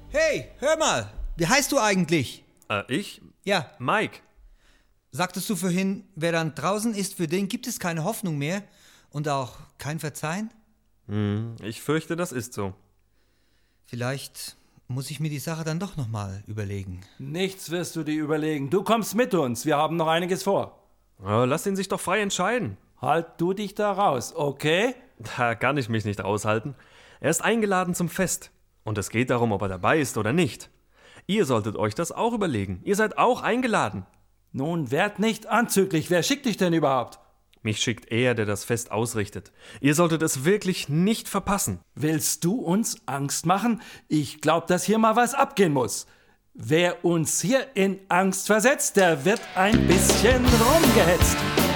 Hey, hör mal, wie heißt du eigentlich? Ich? Ja, Mike. sagtest du vorhin, wer dann draußen ist, für den gibt es keine Hoffnung mehr und auch kein Verzeihen? Ich fürchte, das ist so. Vielleicht muss ich mir die Sache dann doch nochmal überlegen. Nichts wirst du dir überlegen. Du kommst mit uns. Wir haben noch einiges vor. Lass ihn sich doch frei entscheiden. Halt du dich da raus, okay? Da kann ich mich nicht raushalten. Er ist eingeladen zum Fest. Und es geht darum, ob er dabei ist oder nicht. Ihr solltet euch das auch überlegen. Ihr seid auch eingeladen. Nun, werd nicht anzüglich. Wer schickt dich denn überhaupt? Mich schickt er, der das Fest ausrichtet. Ihr solltet es wirklich nicht verpassen. Willst du uns Angst machen? Ich glaub, dass hier mal was abgehen muss. Wer uns hier in Angst versetzt, der wird ein bisschen rumgehetzt.